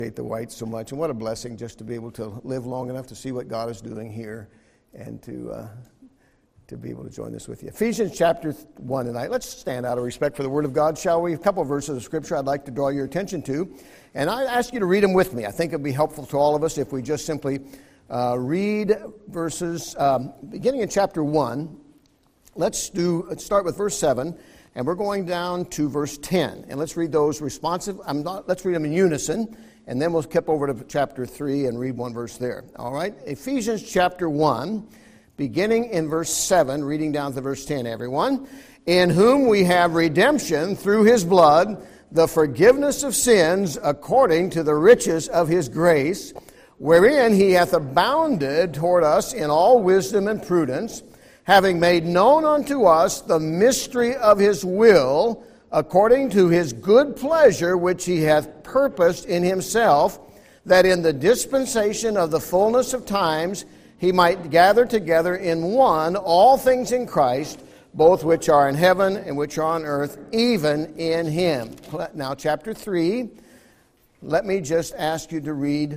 The Whites so much, and what a blessing just to be able to live long enough to see what God is doing here and to be able to join this with you. Ephesians chapter 1 tonight. Let's stand out of respect for the Word of God, shall we? A couple of verses of Scripture I'd like to draw your attention to, and I ask you to read them with me. I think it would be helpful to all of us if we just simply read verses beginning in chapter 1. Let's start with verse 7. And we're going down to verse 10. And let's read those responsive. Let's read them in unison. And then we'll skip over to chapter 3 and read one verse there. All right? Ephesians chapter 1, beginning in verse 7, reading down to verse 10, everyone. In whom we have redemption through his blood, the forgiveness of sins according to the riches of his grace, wherein he hath abounded toward us in all wisdom and prudence, having made known unto us the mystery of his will, according to his good pleasure, which he hath purposed in himself, that in the dispensation of the fullness of times he might gather together in one all things in Christ, both which are in heaven and which are on earth, even in him. Now, chapter 3, let me just ask you to read,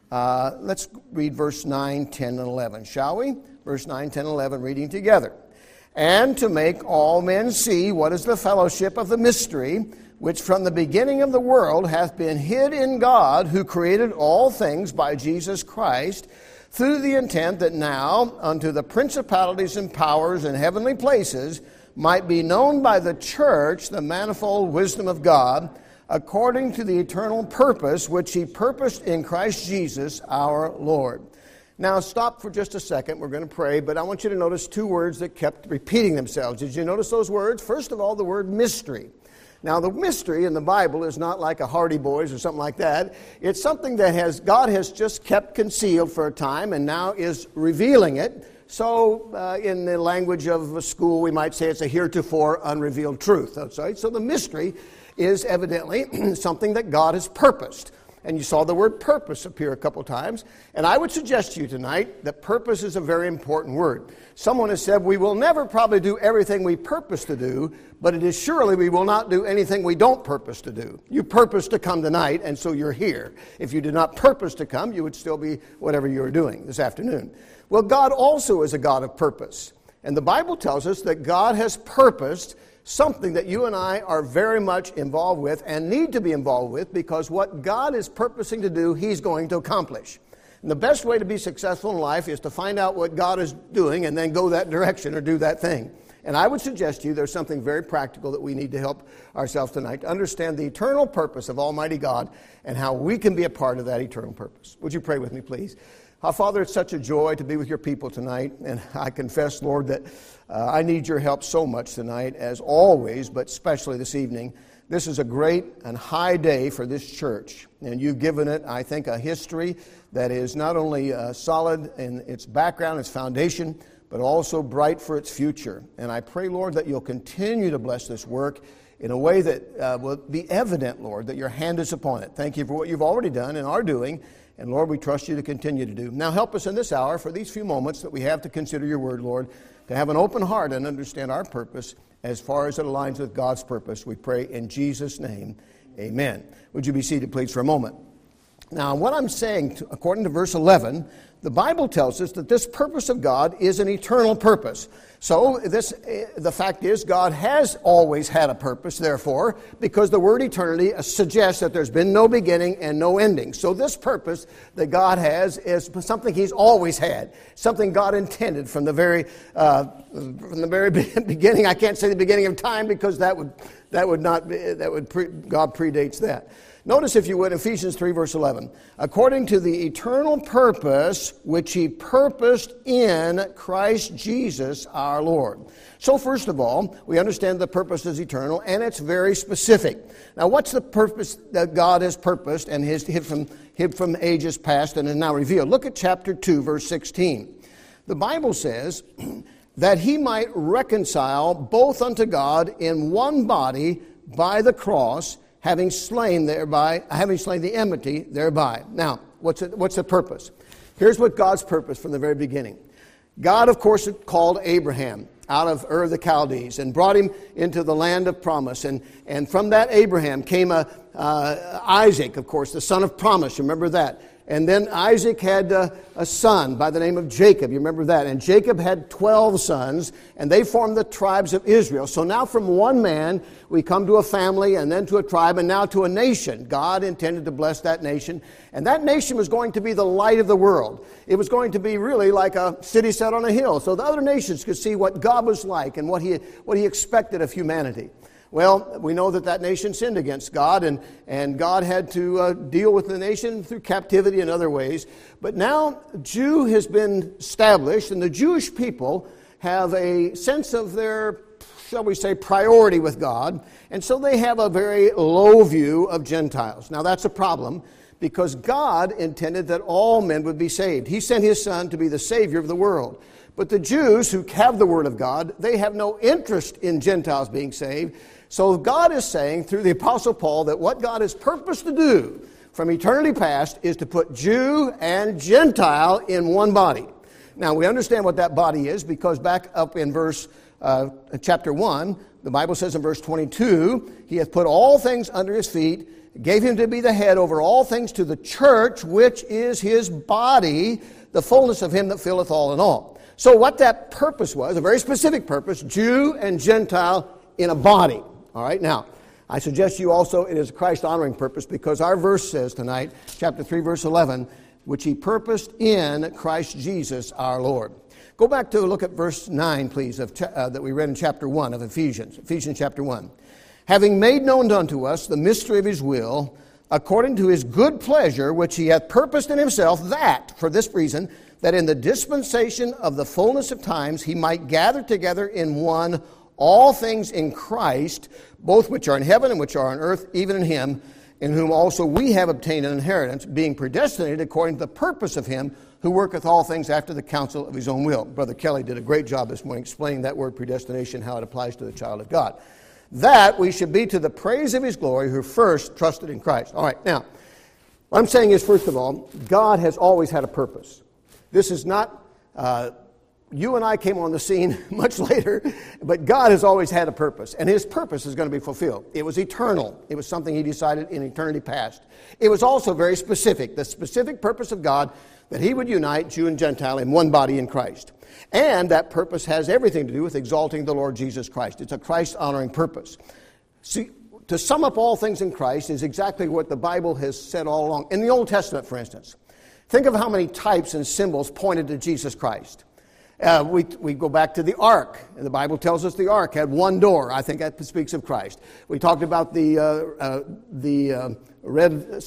let's read verse 9, 10, and 11, shall we? Verse 9, 10, 11, reading together. And to make all men see what is the fellowship of the mystery, which from the beginning of the world hath been hid in God, who created all things by Jesus Christ, through the intent that now unto the principalities and powers in heavenly places might be known by the church the manifold wisdom of God, according to the eternal purpose which he purposed in Christ Jesus our Lord. Now, stop for just a second. We're going to pray, but I want you to notice two words that kept repeating themselves. Did you notice those words? First of all, the word mystery. Now, the mystery in the Bible is not like a Hardy Boys or something like that. It's something that God has just kept concealed for a time and now is revealing it. So, in the language of a school, we might say it's a heretofore unrevealed truth. So the mystery is evidently something that God has purposed. And you saw the word purpose appear a couple times. And I would suggest to you tonight that purpose is a very important word. Someone has said we will never probably do everything we purpose to do, but it is surely we will not do anything we don't purpose to do. You purpose to come tonight, and so you're here. If you did not purpose to come, you would still be whatever you were doing this afternoon. Well, God also is a God of purpose. And the Bible tells us that God has purposed something that you and I are very much involved with and need to be involved with, because what God is purposing to do, he's going to accomplish. And the best way to be successful in life is to find out what God is doing and then go that direction or do that thing. And I would suggest to you there's something very practical that we need to help ourselves tonight to understand the eternal purpose of Almighty God and how we can be a part of that eternal purpose. Would you pray with me, please? Our Father, it's such a joy to be with your people tonight, and I confess, Lord, that I need your help so much tonight, as always, but especially this evening. This is a great and high day for this church, and you've given it, I think, a history that is not only solid in its background, its foundation, but also bright for its future. And I pray, Lord, that you'll continue to bless this work in a way that will be evident, Lord, that your hand is upon it. Thank you for what you've already done and are doing. And Lord, we trust you to continue to do. Now help us in this hour for these few moments that we have to consider your word, Lord, to have an open heart and understand our purpose as far as it aligns with God's purpose. We pray in Jesus' name, amen. Would you be seated, please, for a moment? Now, what I'm saying, according to verse 11, the Bible tells us that this purpose of God is an eternal purpose. So the fact is, God has always had a purpose, therefore, because the word eternity suggests that there's been no beginning and no ending. So this purpose that God has is something he's always had, something God intended from the very beginning. I can't say the beginning of time, because God predates that. Notice, if you would, Ephesians 3, verse 11. According to the eternal purpose which he purposed in Christ Jesus our Lord. So first of all, we understand the purpose is eternal, and it's very specific. Now, what's the purpose that God has purposed and has hid from ages past and is now revealed? Look at chapter 2, verse 16. The Bible says that he might reconcile both unto God in one body by the cross, having slain the enmity thereby. Now, what's the purpose? Here's what God's purpose from the very beginning. God, of course, had called Abraham out of Ur of the Chaldees and brought him into the land of promise. And from that Abraham came a Isaac, of course, the son of promise. You remember that? And then Isaac had a son by the name of Jacob. You remember that? And Jacob had 12 sons, and they formed the tribes of Israel. So now from one man, we come to a family, and then to a tribe, and now to a nation. God intended to bless that nation, and that nation was going to be the light of the world. It was going to be really like a city set on a hill, so the other nations could see what God was like and what He expected of humanity. Well, we know that nation sinned against God, and God had to deal with the nation through captivity and other ways. But now, Jew has been established, and the Jewish people have a sense of their, shall we say, priority with God, and so they have a very low view of Gentiles. Now, that's a problem, because God intended that all men would be saved. He sent His Son to be the Savior of the world. But the Jews who have the Word of God, they have no interest in Gentiles being saved. So God is saying through the Apostle Paul that what God has purposed to do from eternity past is to put Jew and Gentile in one body. Now we understand what that body is because back up in chapter 1, the Bible says in verse 22, He hath put all things under His feet, gave Him to be the head over all things to the church, which is His body, the fullness of Him that filleth all in all. So what that purpose was, a very specific purpose, Jew and Gentile in a body. All right, now, I suggest to you also it is a Christ-honoring purpose because our verse says tonight, chapter 3, verse 11, which He purposed in Christ Jesus our Lord. Go back to look at verse 9, please, that we read in chapter 1 of Ephesians chapter 1. Having made known unto us the mystery of His will, according to His good pleasure, which He hath purposed in Himself, that, for this reason, that in the dispensation of the fullness of times He might gather together in one all things in Christ, both which are in heaven and which are on earth, even in Him, in whom also we have obtained an inheritance, being predestinated according to the purpose of Him who worketh all things after the counsel of His own will. Brother Kelly did a great job this morning explaining that word predestination, how it applies to the child of God. That we should be to the praise of His glory who first trusted in Christ. All right, now, what I'm saying is, first of all, God has always had a purpose. This is not... You and I came on the scene much later, but God has always had a purpose, and His purpose is going to be fulfilled. It was eternal. It was something He decided in eternity past. It was also very specific, the specific purpose of God that He would unite Jew and Gentile in one body in Christ. And that purpose has everything to do with exalting the Lord Jesus Christ. It's a Christ-honoring purpose. See, to sum up all things in Christ is exactly what the Bible has said all along. In the Old Testament, for instance, think of how many types and symbols pointed to Jesus Christ. We go back to the ark. And the Bible tells us the ark had one door. I think that speaks of Christ. We talked about the red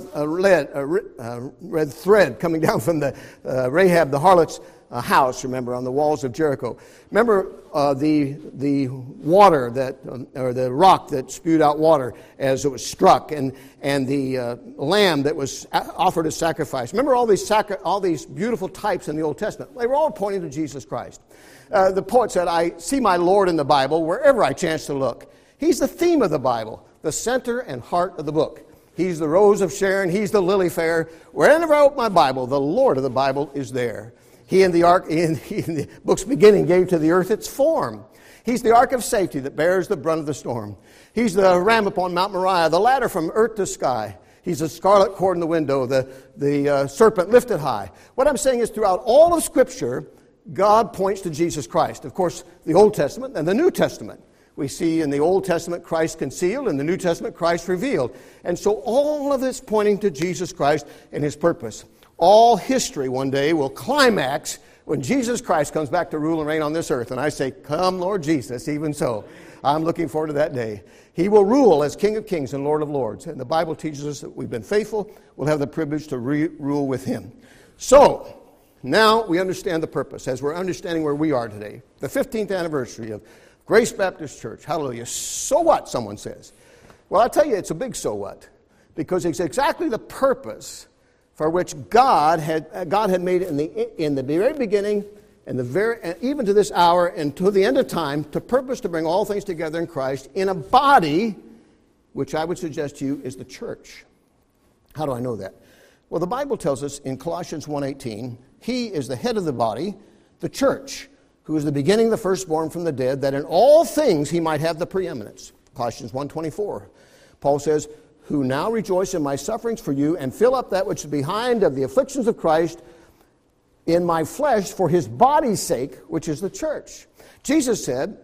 thread coming down from the Rahab the harlot's house. Remember, on the walls of Jericho. Remember the water that or the rock that spewed out water as it was struck, and the lamb that was offered as sacrifice. Remember all these beautiful types in the Old Testament. They were all pointing to Jesus Christ. The poet said, "I see my Lord in the Bible wherever I chance to look." He's the theme of the Bible, the center and heart of the book. He's the rose of Sharon. He's the lily fair. Wherever I open my Bible, the Lord of the Bible is there. He in the ark, in the book's beginning, gave to the earth its form. He's the ark of safety that bears the brunt of the storm. He's the ram upon Mount Moriah, the ladder from earth to sky. He's the scarlet cord in the window, the serpent lifted high. What I'm saying is throughout all of Scripture, God points to Jesus Christ. Of course, the Old Testament and the New Testament. We see in the Old Testament Christ concealed, in the New Testament Christ revealed. And so all of this pointing to Jesus Christ and His purpose. All history one day will climax when Jesus Christ comes back to rule and reign on this earth. And I say, come Lord Jesus, even so. I'm looking forward to that day. He will rule as King of Kings and Lord of Lords. And the Bible teaches us that we've been faithful. We'll have the privilege to rule with Him. So, now we understand the purpose as we're understanding where we are today. The 15th anniversary of Grace Baptist Church. Hallelujah. So what, someone says. Well, I'll tell you, it's a big so what. Because it's exactly the purpose for which God had made it in the very beginning and even to this hour and to the end of time, to purpose to bring all things together in Christ in a body, which I would suggest to you is the church. How do I know that? Well, the Bible tells us in Colossians 1:18, He is the head of the body, the church, who is the beginning, the firstborn from the dead, that in all things He might have the preeminence. Colossians 1:24. Paul says, who now rejoice in my sufferings for you, and fill up that which is behind of the afflictions of Christ in my flesh for his body's sake, which is the church. Jesus said,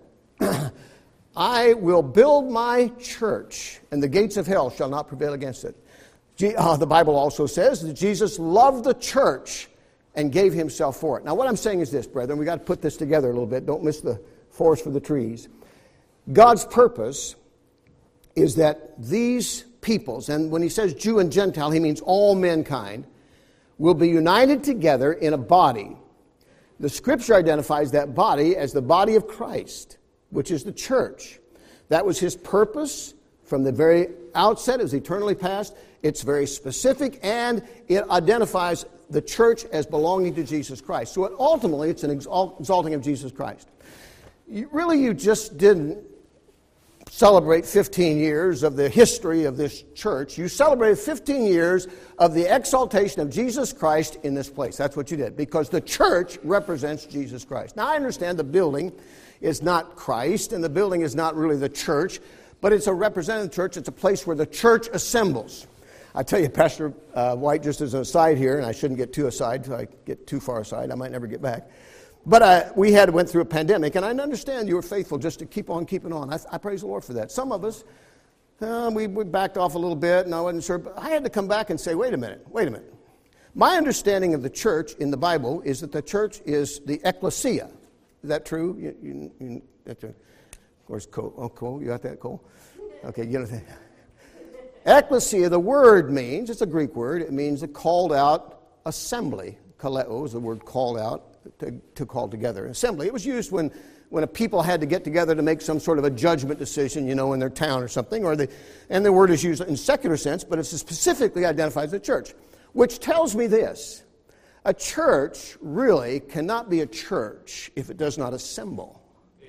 I will build my church, and the gates of hell shall not prevail against it. The Bible also says that Jesus loved the church and gave himself for it. Now, what I'm saying is this, brethren. We've got to put this together a little bit. Don't miss the forest for the trees. God's purpose is that these peoples, and when he says Jew and Gentile, he means all mankind, will be united together in a body. The Scripture identifies that body as the body of Christ, which is the church. That was his purpose from the very outset. It was eternally past. It's very specific, and it identifies the church as belonging to Jesus Christ. So ultimately, it's an exalting of Jesus Christ. You just didn't celebrate 15 years of the history of this church. You celebrated 15 years of the exaltation of Jesus Christ in this place. That's what you did, because the church represents Jesus Christ. Now, I understand the building is not Christ, and the building is not really the church, but it's a representative church. It's a place where the church assembles. I tell you, Pastor White, just as an aside here, and I shouldn't get too aside. If I get too far aside, I might never get back. But we went through a pandemic, and I understand you were faithful just to keep on keeping on. I praise the Lord for that. Some of us, we backed off a little bit, and I wasn't sure. But I had to come back and say, wait a minute. My understanding of the church in the Bible is that the church is the ecclesia. Is that true? Where's Cole? Oh, Cole, you got that, Cole? Okay, you know that. Ecclesia, the word means, it's a Greek word, it means a called out assembly. Kaleo is the word called out, to call together. Assembly, it was used when a people had to get together to make some sort of a judgment decision, in their town or something, and the word is used in secular sense, but it specifically identifies the church, which tells me this: a church really cannot be a church if it does not assemble.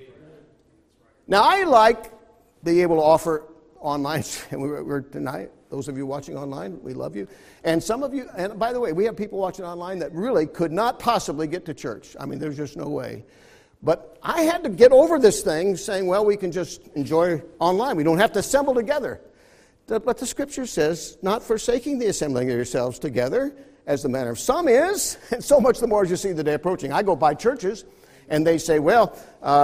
Now, I like being able to offer online, and we're tonight, those of you watching online, we love you. And some of you, and by the way, we have people watching online that really could not possibly get to church. I mean, there's just no way. But I had to get over this thing saying, well, we can just enjoy online. We don't have to assemble together. But the Scripture says, not forsaking the assembling of yourselves together, as the manner of some is, and so much the more as you see the day approaching. I go by churches, and they say, well,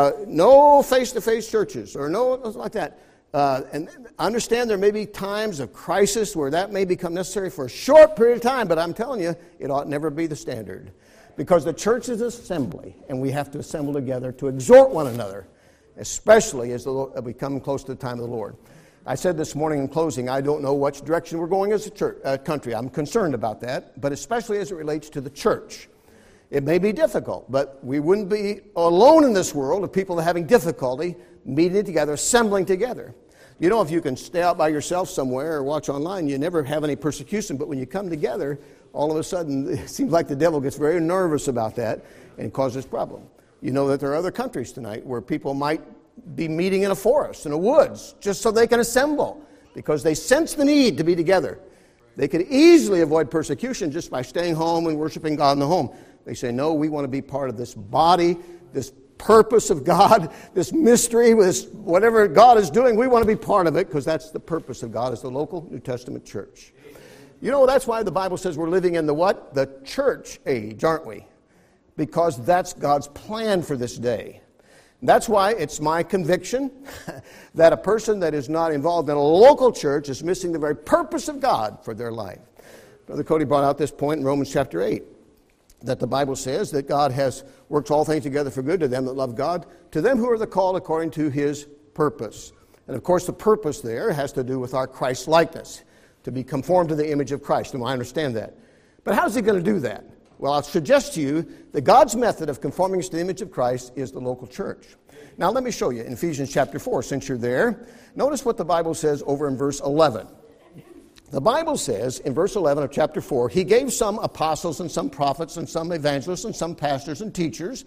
no face-to-face churches, or no, like that. And understand there may be times of crisis where that may become necessary for a short period of time, but I'm telling you, it ought never be the standard. Because the church is an assembly, and we have to assemble together to exhort one another, especially as we come close to the time of the Lord. I said this morning in closing, I don't know which direction we're going as a country. I'm concerned about that, but especially as it relates to the church. It may be difficult, but we wouldn't be alone in this world of people having difficulty meeting together, assembling together. If you can stay out by yourself somewhere or watch online, you never have any persecution. But when you come together, all of a sudden, it seems like the devil gets very nervous about that and causes problem. You know that there are other countries tonight where people might be meeting in a forest, in a woods, just so they can assemble, because they sense the need to be together. They could easily avoid persecution just by staying home and worshiping God in the home. They say, no, we want to be part of this body, this purpose of God, this mystery, this whatever God is doing, we want to be part of it, because that's the purpose of God, is the local New Testament church. That's why the Bible says we're living in the what? The church age, aren't we? Because that's God's plan for this day. That's why it's my conviction that a person that is not involved in a local church is missing the very purpose of God for their life. Brother Cody brought out this point in Romans chapter 8. That the Bible says that God works all things together for good to them that love God, to them who are the called according to his purpose. And of course the purpose there has to do with our Christ likeness, to be conformed to the image of Christ, and I understand that. But how is he going to do that? Well, I'll suggest to you that God's method of conforming us to the image of Christ is the local church. Now let me show you in Ephesians chapter 4, since you're there. Notice what the Bible says over in verse 11. The Bible says in verse 11 of chapter 4, he gave some apostles and some prophets and some evangelists and some pastors and teachers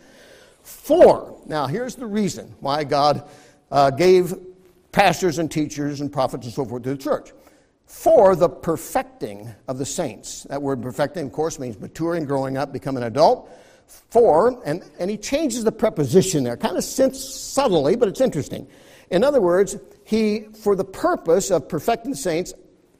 now here's the reason why God gave pastors and teachers and prophets and so forth to the church. For the perfecting of the saints. That word perfecting, of course, means maturing, growing up, becoming an adult. And he changes the preposition there, kind of subtly, but it's interesting. In other words, for the purpose of perfecting the saints,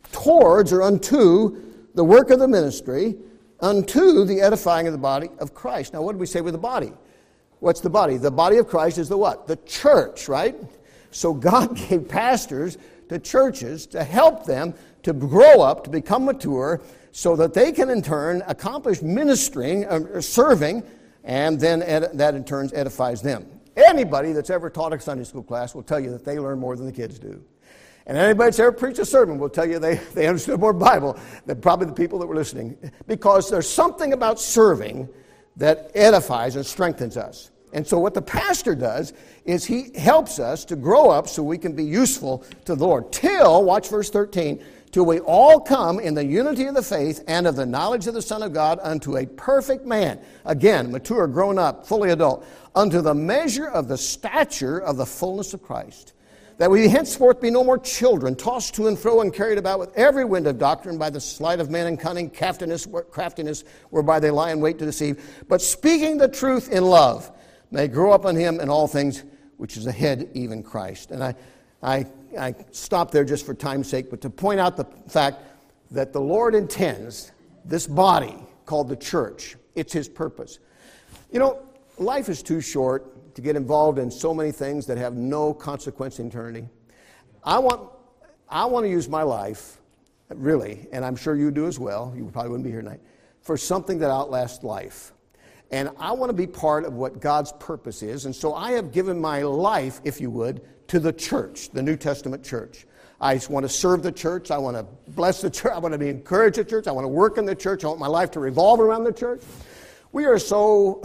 towards or unto the work of the ministry, unto the edifying of the body of Christ. Now, what did we say with the body? What's the body? The body of Christ is the what? The church, right? So God gave pastors to churches to help them to grow up, to become mature, so that they can in turn accomplish ministering, serving, and then that in turn edifies them. Anybody that's ever taught a Sunday school class will tell you that they learn more than the kids do. And anybody that's ever preached a sermon will tell you they understood more Bible than probably the people that were listening. Because there's something about serving that edifies and strengthens us. And so what the pastor does is he helps us to grow up so we can be useful to the Lord. Till, watch verse 13, till we all come in the unity of the faith and of the knowledge of the Son of God unto a perfect man. Again, mature, grown up, fully adult. Unto the measure of the stature of the fullness of Christ. That we henceforth be no more children, tossed to and fro and carried about with every wind of doctrine by the sleight of men and cunning, craftiness whereby they lie in wait to deceive. But speaking the truth in love, may grow up on him in all things, which is the head, even Christ. And I stop there just for time's sake, but to point out the fact that the Lord intends this body called the church. It's his purpose. You know, life is too short to get involved in so many things that have no consequence in eternity. I want to use my life, really, and I'm sure you do as well, you probably wouldn't be here tonight, for something that outlasts life. And I want to be part of what God's purpose is. And so I have given my life, if you would, to the church, the New Testament church. I just want to serve the church. I want to bless the church. I want to encourage the church. I want to work in the church. I want my life to revolve around the church. We are so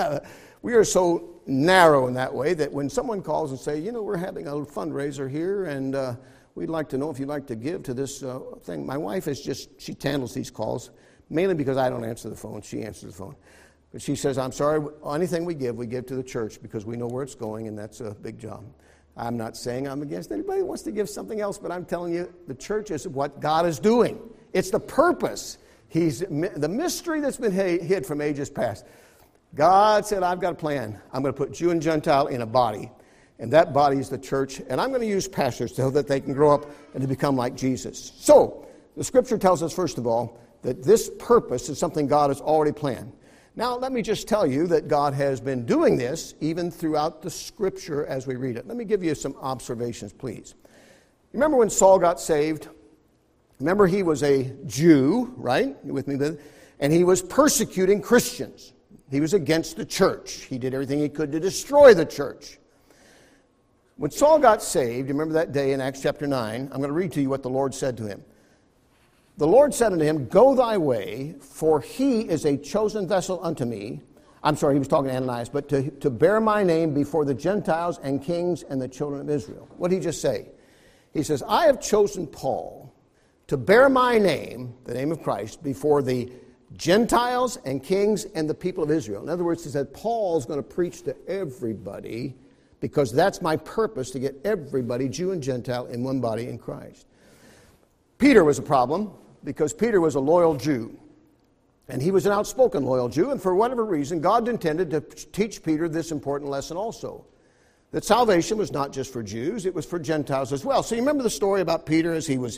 narrow in that way that when someone calls and say, you know, we're having a fundraiser here and we'd like to know if you'd like to give to this thing. My wife she handles these calls, mainly because I don't answer the phone. She answers the phone. But she says, I'm sorry, anything we give to the church because we know where it's going, and that's a big job. I'm not saying I'm against anybody who wants to give something else, but I'm telling you, the church is what God is doing. It's the purpose. The mystery that's been hid from ages past. God said, I've got a plan. I'm going to put Jew and Gentile in a body, and that body is the church, and I'm going to use pastors so that they can grow up and to become like Jesus. So, the Scripture tells us, first of all, that this purpose is something God has already planned. Now, let me just tell you that God has been doing this even throughout the Scripture as we read it. Let me give you some observations, please. Remember when Saul got saved? Remember he was a Jew, right? You with me? And he was persecuting Christians. He was against the church. He did everything he could to destroy the church. When Saul got saved, you remember that day in Acts chapter 9? I'm going to read to you what the Lord said to him. The Lord said unto him, Go thy way, for he is a chosen vessel unto me. I'm sorry, he was talking to Ananias, but to bear my name before the Gentiles and kings and the children of Israel. What did he just say? He says, I have chosen Paul to bear my name, the name of Christ, before the Gentiles and kings and the people of Israel. In other words, he said, Paul's going to preach to everybody because that's my purpose, to get everybody, Jew and Gentile, in one body in Christ. Peter was a problem because Peter was a loyal Jew. And he was an outspoken loyal Jew, and for whatever reason, God intended to teach Peter this important lesson also. That salvation was not just for Jews, it was for Gentiles as well. So you remember the story about Peter as he was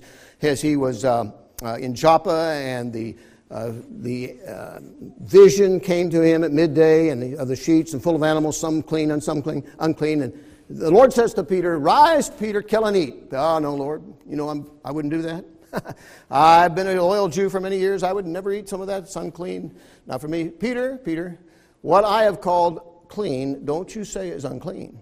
in Joppa, and the vision came to him at midday, and of the sheets, and full of animals, some clean and some unclean. And the Lord says to Peter, Rise, Peter, kill and eat. Oh, no, Lord, I wouldn't do that. I've been a loyal Jew for many years. I would never eat some of that. It's unclean. Not for me. Peter, what I have called clean, don't you say is unclean.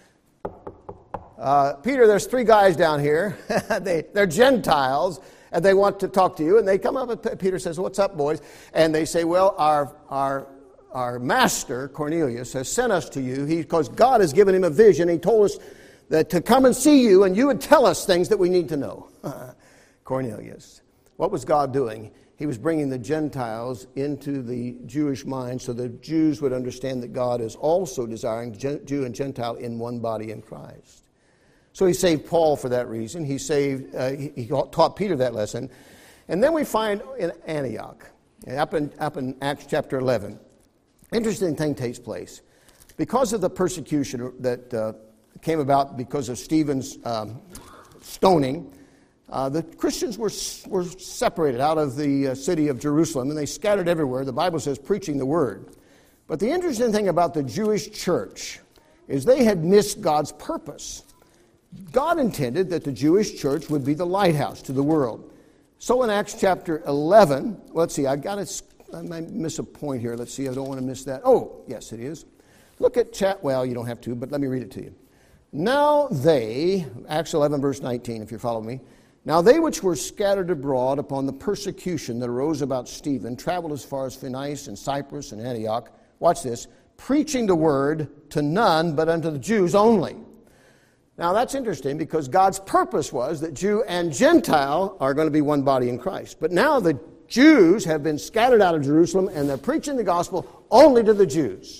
Peter, there's 3 guys down here. They're Gentiles, and they want to talk to you. And they come up, and Peter says, What's up, boys? And they say, Well, our master, Cornelius, has sent us to you because God has given him a vision. He told us that to come and see you, and you would tell us things that we need to know. Cornelius. What was God doing? He was bringing the Gentiles into the Jewish mind so the Jews would understand that God is also desiring Jew and Gentile in one body in Christ. So he saved Paul for that reason. He taught Peter that lesson. And then we find in Antioch, up in Acts chapter 11, interesting thing takes place. Because of the persecution that came about because of Stephen's stoning, The Christians were separated out of the city of Jerusalem, and they scattered everywhere. The Bible says preaching the word. But the interesting thing about the Jewish church is they had missed God's purpose. God intended that the Jewish church would be the lighthouse to the world. So in Acts chapter 11, let's see, I might miss a point here. Let's see, I don't want to miss that. Oh, yes, it is. Look at well, you don't have to, but let me read it to you. Now they, Acts 11, verse 19, if you're following me. Now they which were scattered abroad upon the persecution that arose about Stephen traveled as far as Phoenice and Cyprus and Antioch. Watch this. Preaching the word to none but unto the Jews only. Now that's interesting because God's purpose was that Jew and Gentile are going to be one body in Christ. But now the Jews have been scattered out of Jerusalem and they're preaching the gospel only to the Jews.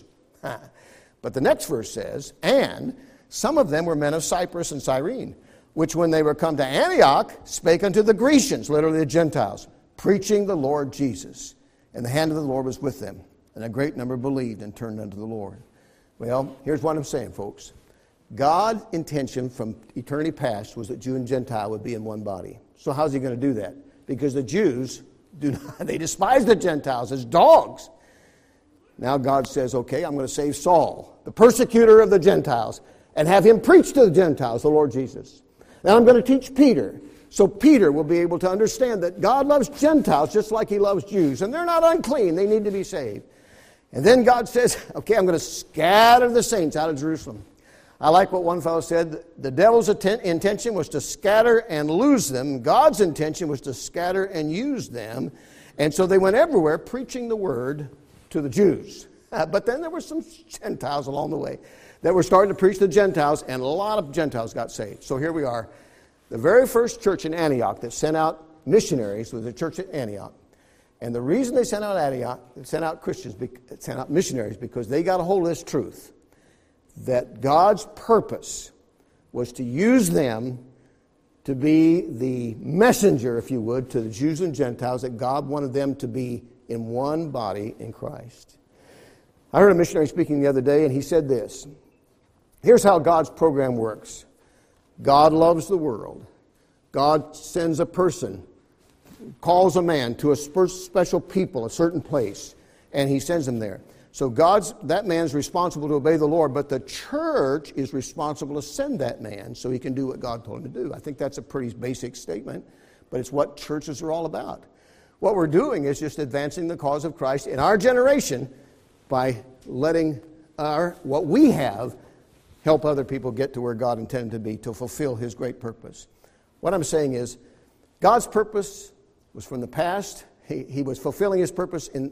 But the next verse says, and some of them were men of Cyprus and Cyrene, which when they were come to Antioch, spake unto the Grecians, literally the Gentiles, preaching the Lord Jesus. And the hand of the Lord was with them. And a great number believed and turned unto the Lord. Well, here's what I'm saying, folks. God's intention from eternity past was that Jew and Gentile would be in one body. So how's he going to do that? Because the Jews, they despise the Gentiles as dogs. Now God says, okay, I'm going to save Saul, the persecutor of the Gentiles, and have him preach to the Gentiles, the Lord Jesus. Now I'm going to teach Peter. So Peter will be able to understand that God loves Gentiles just like he loves Jews. And they're not unclean. They need to be saved. And then God says, okay, I'm going to scatter the saints out of Jerusalem. I like what one fellow said. The devil's intention was to scatter and lose them. God's intention was to scatter and use them. And so they went everywhere preaching the word to the Jews. But then there were some Gentiles along the way that were starting to preach to the Gentiles, and a lot of Gentiles got saved. So here we are. The very first church in Antioch that sent out missionaries was the church at Antioch. And the reason they sent out Christians, sent out missionaries, because they got a hold of this truth, that God's purpose was to use them to be the messenger, if you would, to the Jews and Gentiles, that God wanted them to be in one body in Christ. I heard a missionary speaking the other day, and he said this. Here's how God's program works. God loves the world. God sends a person, calls a man to a special people, a certain place, and he sends them there. So that man's responsible to obey the Lord, but the church is responsible to send that man so he can do what God told him to do. I think that's a pretty basic statement, but it's what churches are all about. What we're doing is just advancing the cause of Christ in our generation by letting what we have help other people get to where God intended to be, to fulfill his great purpose. What I'm saying is, God's purpose was from the past. He was fulfilling his purpose in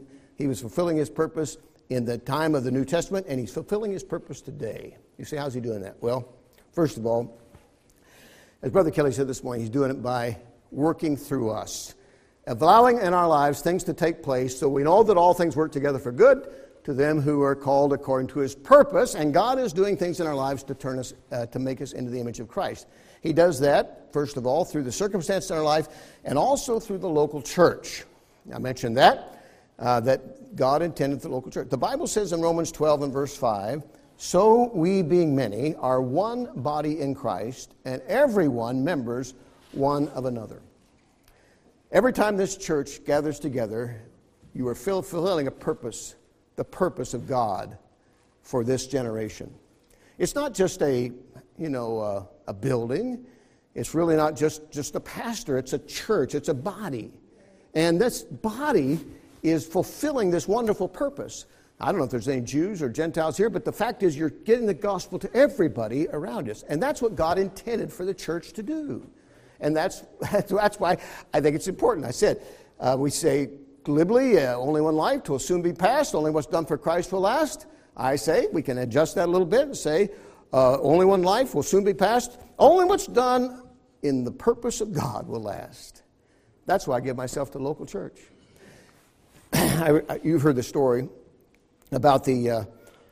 the time of the New Testament, and he's fulfilling his purpose today. You say, how's he doing that? Well, first of all, as Brother Kelly said this morning, he's doing it by working through us, allowing in our lives things to take place so we know that all things work together for good to them who are called according to his purpose, and God is doing things in our lives to turn us, to make us into the image of Christ. He does that, first of all, through the circumstances in our life, and also through the local church. I mentioned that God intended the local church. The Bible says in Romans 12 and verse 5, so we being many are one body in Christ, and everyone members one of another. Every time this church gathers together, you are fulfilling a purpose, the purpose of God for this generation. It's not just a building. It's really not just a pastor. It's a church. It's a body. And this body is fulfilling this wonderful purpose. I don't know if there's any Jews or Gentiles here, but the fact is you're getting the gospel to everybody around us. And that's what God intended for the church to do. And that's why I think it's important. I said, we say glibly, only one life, 'twill soon be past, only what's done for Christ will last. I say, we can adjust that a little bit and say, only one life will soon be past, only what's done in the purpose of God will last. That's why I give myself to the local church. You've heard the story about the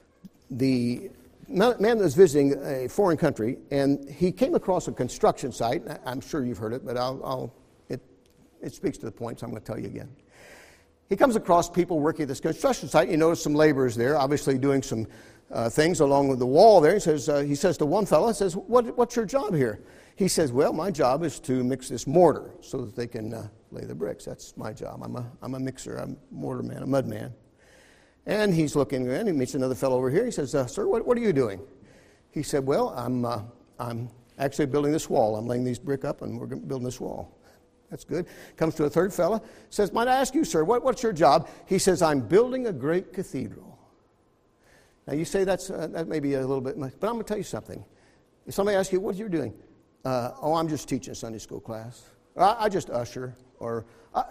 man that was visiting a foreign country, and he came across a construction site. I'm sure you've heard it, but it speaks to the point, so I'm going to tell you again. He comes across people working at this construction site. You notice some laborers there, obviously doing some things along with the wall there. He says to one fellow, "What's your job here?" He says, well, my job is to mix this mortar so that they can lay the bricks. That's my job. I'm a mixer. I'm a mortar man, a mud man. And he's looking, and he meets another fellow over here. He says, sir, what are you doing? He said, well, I'm actually building this wall. I'm laying these brick up, and we're building this wall. That's good. Comes to a third fella, says, might I ask you, sir, what's your job? He says, I'm building a great cathedral. Now, you say that may be a little bit much, but I'm going to tell you something. If somebody asks you, what are you doing? I'm just teaching a Sunday school class. I just usher, or, I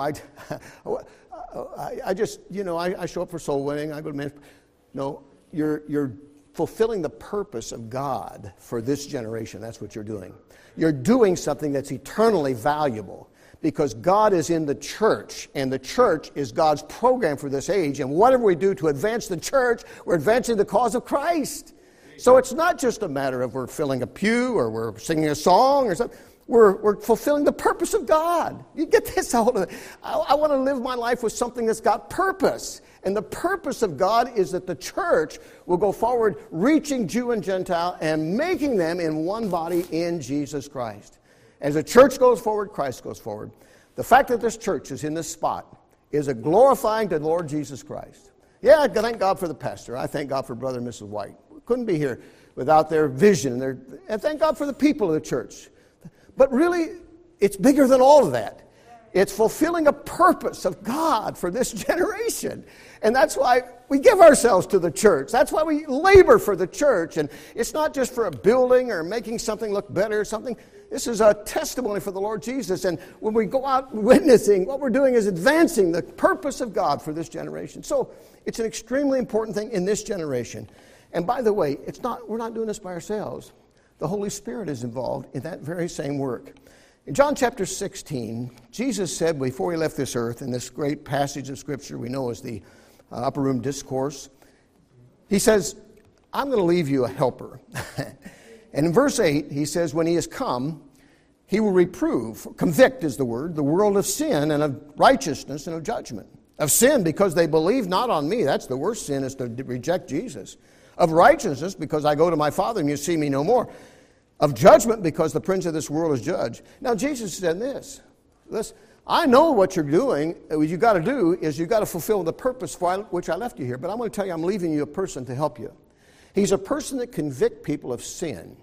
show up for soul winning. I go to ministry. No, you're fulfilling the purpose of God for this generation. That's what you're doing. You're doing something that's eternally valuable because God is in the church, and the church is God's program for this age. And whatever we do to advance the church, we're advancing the cause of Christ. So it's not just a matter of we're filling a pew or we're singing a song or something. We're fulfilling the purpose of God. You get this? I want to live my life with something that's got purpose. And the purpose of God is that the church will go forward, reaching Jew and Gentile and making them in one body in Jesus Christ. As the church goes forward, Christ goes forward. The fact that this church is in this spot is a glorifying to the Lord Jesus Christ. Yeah, I thank God for the pastor. I thank God for Brother and Mrs. White. We couldn't be here without their vision. And thank God for the people of the church. But really, it's bigger than all of that. It's fulfilling a purpose of God for this generation. And that's why we give ourselves to the church. That's why we labor for the church. And it's not just for a building or making something look better or something. This is a testimony for the Lord Jesus. And when we go out witnessing, what we're doing is advancing the purpose of God for this generation. So it's an extremely important thing in this generation. And by the way, we're not doing this by ourselves. The Holy Spirit is involved in that very same work. In John chapter 16, Jesus said before he left this earth, in this great passage of Scripture we know as the Upper Room Discourse, he says, I'm going to leave you a helper. And in verse 8, he says, when he has come, he will reprove, convict is the word, the world of sin and of righteousness and of judgment. Of sin, because they believe not on me. That's the worst sin, is to reject Jesus. Of righteousness, because I go to my Father and you see me no more. Of judgment, because the prince of this world is judged. Now, Jesus said this. Listen, I know what you're doing. What you got to do is you got to fulfill the purpose for which I left you here. But I'm going to tell you, I'm leaving you a person to help you. He's a person that convicts people of sin.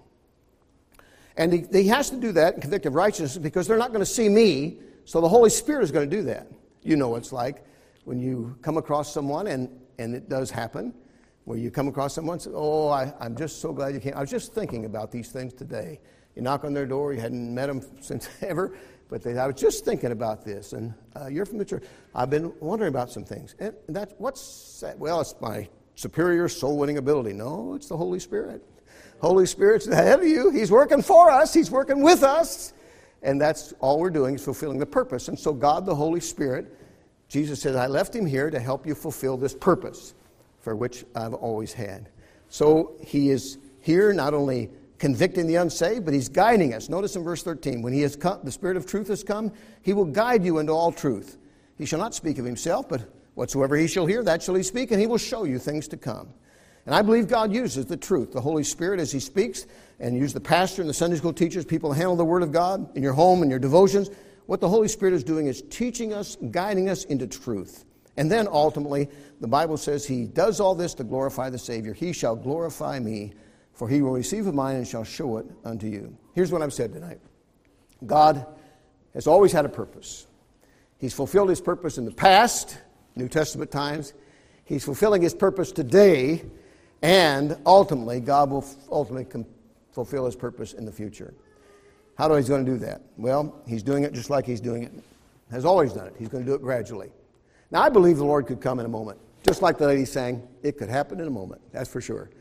And he has to do that and convict of righteousness because they're not going to see me. So the Holy Spirit is going to do that. You know what it's like when you come across someone, and it does happen, where you come across someone and say, oh, I'm just so glad you came. I was just thinking about these things today. You knock on their door, you hadn't met them since ever, but I was just thinking about this, and you're from the church. I've been wondering about some things. And what's that? Well, it's my superior soul-winning ability. No, it's the Holy Spirit. Holy Spirit's ahead of you. He's working for us. He's working with us. And that's all we're doing is fulfilling the purpose. And so God, the Holy Spirit, Jesus said, I left him here to help you fulfill this purpose for which I've always had. So he is here not only convicting the unsaved, but he's guiding us. Notice in verse 13, when he has come, the Spirit of truth has come, he will guide you into all truth. He shall not speak of himself, but whatsoever he shall hear, that shall he speak, and he will show you things to come. And I believe God uses the truth, the Holy Spirit, as he speaks, and use the pastor and the Sunday school teachers, people handle the Word of God in your home and your devotions. What the Holy Spirit is doing is teaching us, guiding us into truth. And then ultimately, the Bible says he does all this to glorify the Savior. He shall glorify me, for he will receive of mine and shall show it unto you. Here's what I've said tonight. God has always had a purpose. He's fulfilled his purpose in the past, New Testament times. He's fulfilling his purpose today, and ultimately, God will fulfill his purpose in the future. How is he going to do that? Well, he's doing it just like he's doing it, has always done it. He's going to do it gradually. Now, I believe the Lord could come in a moment. Just like the lady sang, it could happen in a moment, that's for sure.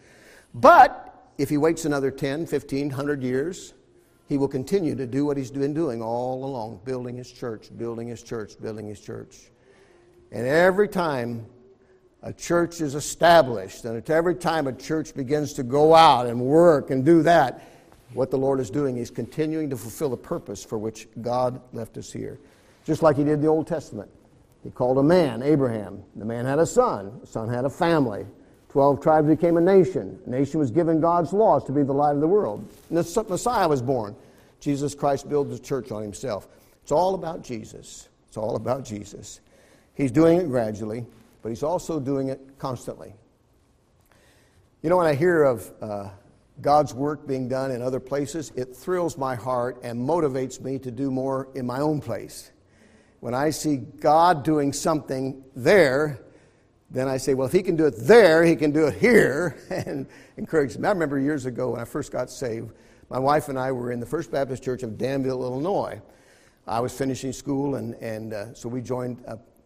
But if he waits another 10, 15, 100 years, he will continue to do what he's been doing all along, building his church, building his church, building his church. And every time a church is established, and every time a church begins to go out and work and do that, what the Lord is doing is continuing to fulfill the purpose for which God left us here. Just like he did in the Old Testament. He called a man, Abraham. The man had a son. The son had a family. 12 tribes became a nation. The nation was given God's laws to be the light of the world. And the Messiah was born. Jesus Christ builds the church on himself. It's all about Jesus. It's all about Jesus. He's doing it gradually, but he's also doing it constantly. You know, when I hear of God's work being done in other places, it thrills my heart and motivates me to do more in my own place. When I see God doing something there, then I say, well, if he can do it there, he can do it here, and encourage them. I remember years ago when I first got saved, my wife and I were in the First Baptist Church of Danville, Illinois. I was finishing school, and so we joined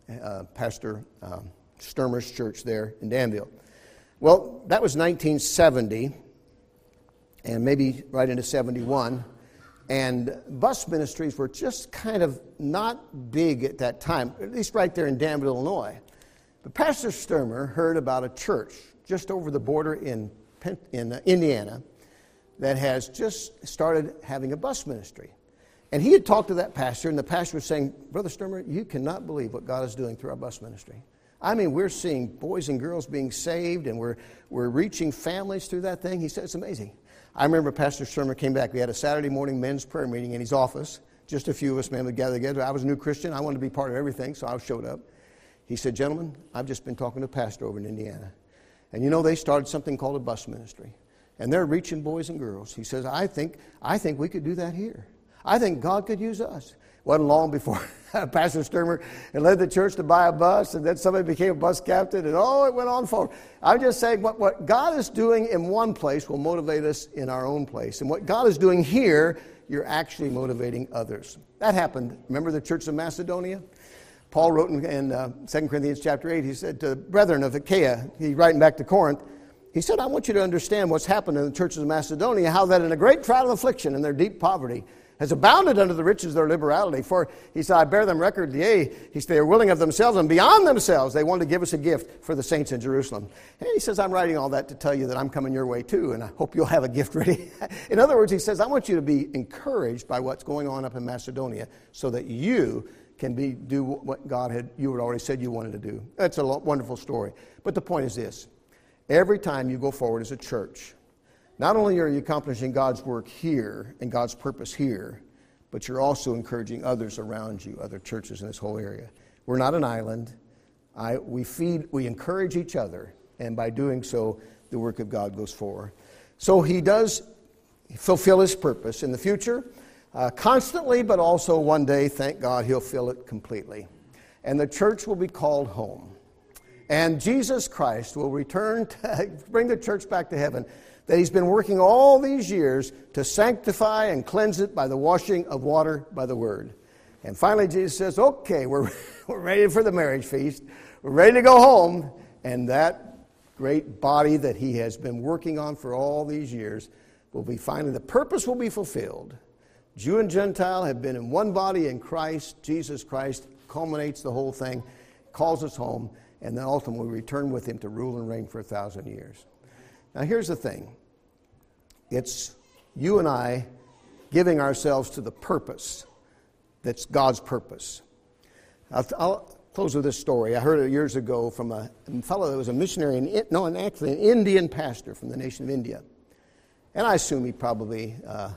Pastor Sturmer's church there in Danville. Well, that was 1970, and maybe right into 71, and bus ministries were just kind of not big at that time, at least right there in Danville, Illinois. But Pastor Sturmer heard about a church just over the border in Indiana that has just started having a bus ministry. And he had talked to that pastor, and the pastor was saying, Brother Sturmer, you cannot believe what God is doing through our bus ministry. I mean, we're seeing boys and girls being saved, and we're reaching families through that thing. He said, it's amazing. I remember Pastor Sturmer came back. We had a Saturday morning men's prayer meeting in his office. Just a few of us men would gather together. I was a new Christian. I wanted to be part of everything, so I showed up. He said, gentlemen, I've just been talking to a pastor over in Indiana. And you know, they started something called a bus ministry. And they're reaching boys and girls. He says, I think we could do that here. I think God could use us. Wasn't long before Pastor Sturmer had led the church to buy a bus, and then somebody became a bus captain, and it went on forward. I'm just saying what God is doing in one place will motivate us in our own place. And what God is doing here, you're actually motivating others. That happened. Remember the church of Macedonia? Paul wrote in 2 Corinthians chapter 8, he said to the brethren of Achaia, he's writing back to Corinth, he said, I want you to understand what's happened in the churches of Macedonia, how that in a great trial of affliction and their deep poverty has abounded unto the riches of their liberality. For, he said, I bear them record, yea, he said, they are willing of themselves, and beyond themselves they wanted to give us a gift for the saints in Jerusalem. And he says, I'm writing all that to tell you that I'm coming your way too, and I hope you'll have a gift ready. In other words, he says, I want you to be encouraged by what's going on up in Macedonia so that you can do what you had already said you wanted to do. That's a wonderful story. But the point is this. Every time you go forward as a church, not only are you accomplishing God's work here and God's purpose here, but you're also encouraging others around you, other churches in this whole area. We're not an island. We encourage each other, and by doing so, the work of God goes forward. So he does fulfill his purpose in the future, constantly, but also one day, thank God, he'll fill it completely. And the church will be called home. And Jesus Christ will return to bring the church back to heaven that he's been working all these years to sanctify and cleanse it by the washing of water by the word. And finally Jesus says, okay, we're ready for the marriage feast. We're ready to go home. And that great body that he has been working on for all these years will be finally, the purpose will be fulfilled. Jew and Gentile have been in one body in Christ. Jesus Christ culminates the whole thing, calls us home, and then ultimately we return with him to rule and reign for 1,000 years. Now here's the thing. It's you and I giving ourselves to the purpose that's God's purpose. I'll close with this story. I heard it years ago from a fellow that was a missionary, an Indian pastor from the nation of India. And I assume he probably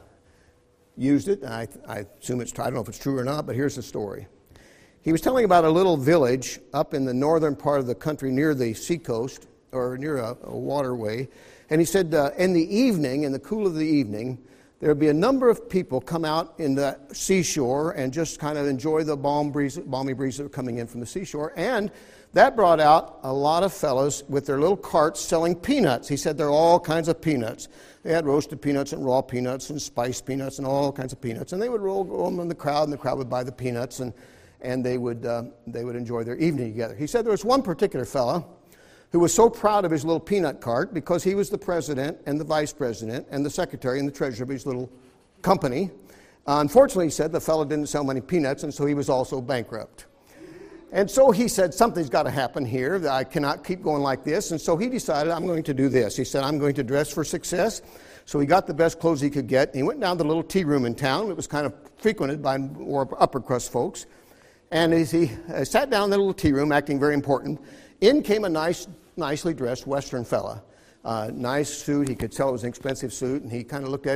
used it. And I assume I don't know if it's true or not, but here's the story. He was telling about a little village up in the northern part of the country near the seacoast, or near a waterway. And he said in the evening, in the cool of the evening, there would be a number of people come out in the seashore and just kind of enjoy the balmy breeze that were coming in from the seashore. And that brought out a lot of fellows with their little carts selling peanuts. He said there are all kinds of peanuts. They had roasted peanuts and raw peanuts and spiced peanuts and all kinds of peanuts. And they would roll them in the crowd, and the crowd would buy the peanuts, and they would enjoy their evening together. He said there was one particular fellow who was so proud of his little peanut cart because he was the president and the vice president and the secretary and the treasurer of his little company. Unfortunately, he said, the fellow didn't sell many peanuts, and so he was also bankrupt. And so he said, something's got to happen here. I cannot keep going like this. And so he decided, I'm going to do this. He said, I'm going to dress for success. So he got the best clothes he could get. He went down to the little tea room in town. It was kind of frequented by more upper crust folks. And as he sat down in the little tea room, acting very important, in came a nicely dressed Western fella. Nice suit. He could tell it was an expensive suit. And he kind of looked at him.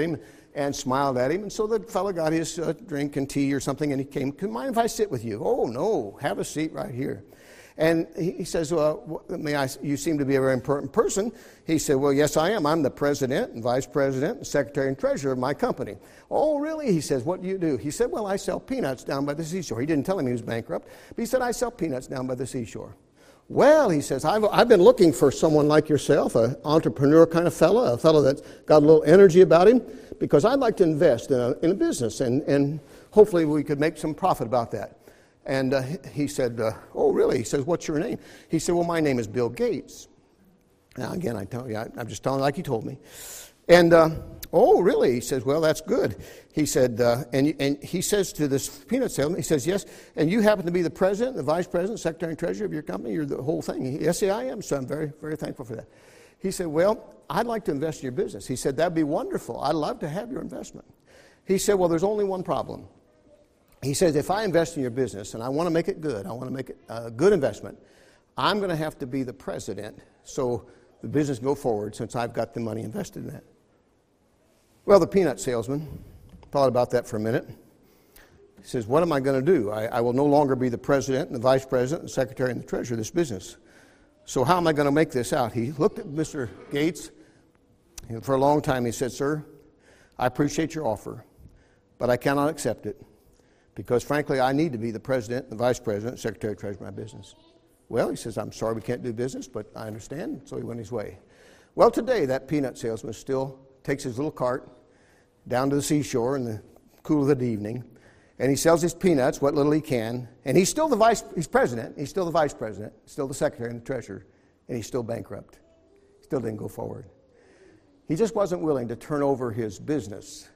and smiled at him. And so the fellow got his drink and tea or something, and he came, "Can mind if I sit with you?" "Oh, no, have a seat right here." And he says, "Well, you seem to be a very important person." He said, "Well, yes, I am. I'm the president and vice president and secretary and treasurer of my company." "Oh, really?" He says, "What do you do?" He said, "Well, I sell peanuts down by the seashore." He didn't tell him he was bankrupt, but he said, "I sell peanuts down by the seashore." "Well," he says, I've been looking for someone like yourself, an entrepreneur kind of fellow, a fellow that's got a little energy about him, because I'd like to invest in a business, and hopefully we could make some profit about that." And he said, "Oh, really?" He says, "What's your name?" He said, "Well, my name is Bill Gates." Now, again, I'm just telling like he told me. And, "Oh, really?" He says, "Well, that's good." He said, and he says to this peanut salesman, he says, "Yes, and you happen to be the president, the vice president, secretary, and treasurer of your company? You're the whole thing." "Yes, I am, so I'm very, very thankful for that." He said, "Well, I'd like to invest in your business." He said, "That'd be wonderful. I'd love to have your investment." He said, "Well, there's only one problem." He says, "If I invest in your business and I want to make it good, I want to make it a good investment, I'm going to have to be the president so the business can go forward since I've got the money invested in that." Well, the peanut salesman thought about that for a minute. He says, "What am I going to do? I will no longer be the president and the vice president and the secretary and the treasurer of this business. So how am I going to make this out?" He looked at Mr. Gates, and for a long time he said, "Sir, I appreciate your offer, but I cannot accept it. Because, frankly, I need to be the president, the vice president, the secretary, treasurer of my business." "Well," he says, "I'm sorry we can't do business, but I understand." So he went his way. Well, today that peanut salesman still takes his little cart down to the seashore in the cool of the evening, and he sells his peanuts, what little he can, and he's still he's president, he's still the vice president, still the secretary and the treasurer, and he's still bankrupt. Still didn't go forward. He just wasn't willing to turn over his business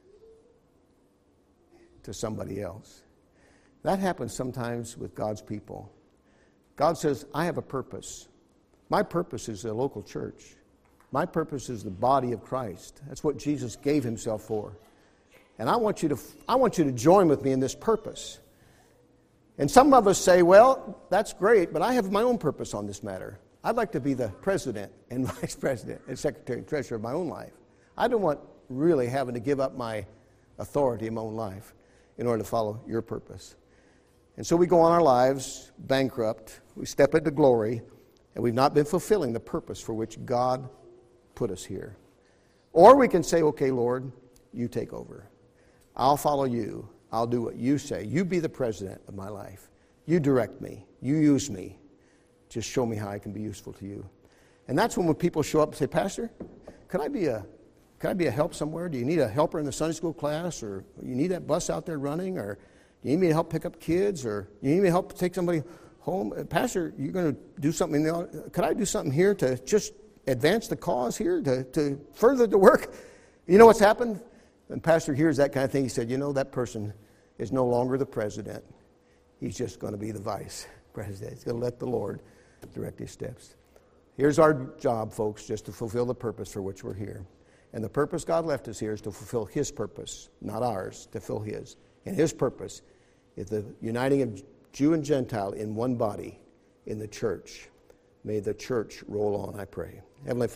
to somebody else. That happens sometimes with God's people. God says, "I have a purpose. My purpose is a local church. My purpose is the body of Christ. That's what Jesus gave himself for. And I want you to join with me in this purpose." And some of us say, "Well, that's great, but I have my own purpose on this matter. I'd like to be the president and vice president and secretary and treasurer of my own life. I don't want really having to give up my authority in my own life in order to follow your purpose." And so we go on our lives bankrupt, we step into glory, and we've not been fulfilling the purpose for which God put us here. Or we can say, "Okay, Lord, you take over. I'll follow you. I'll do what you say. You be the president of my life. You direct me. You use me. Just show me how I can be useful to you." And that's when people show up and say, "Pastor, could I be a help somewhere? Do you need a helper in the Sunday school class? Or you need that bus out there running? Or you need me to help pick up kids? Or you need me to help take somebody home? Pastor, you're going to do something. Could I do something here to just advance the cause here, to further the work?" You know what's happened? When Pastor hears that kind of thing, he said, "That person is no longer the president. He's just going to be the vice president. He's going to let the Lord direct his steps." Here's our job, folks, just to fulfill the purpose for which we're here. And the purpose God left us here is to fulfill his purpose, not ours, to fulfill his. And his purpose is the uniting of Jew and Gentile in one body in the church. May the church roll on, I pray. Heavenly